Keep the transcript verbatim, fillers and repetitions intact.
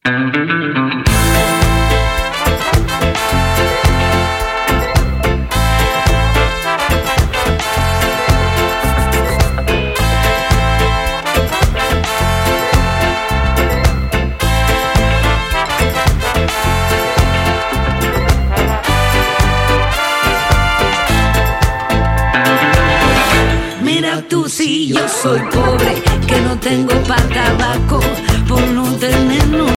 Tú sí, yo soy pobre, que no tengo pa' tabaco, por no tener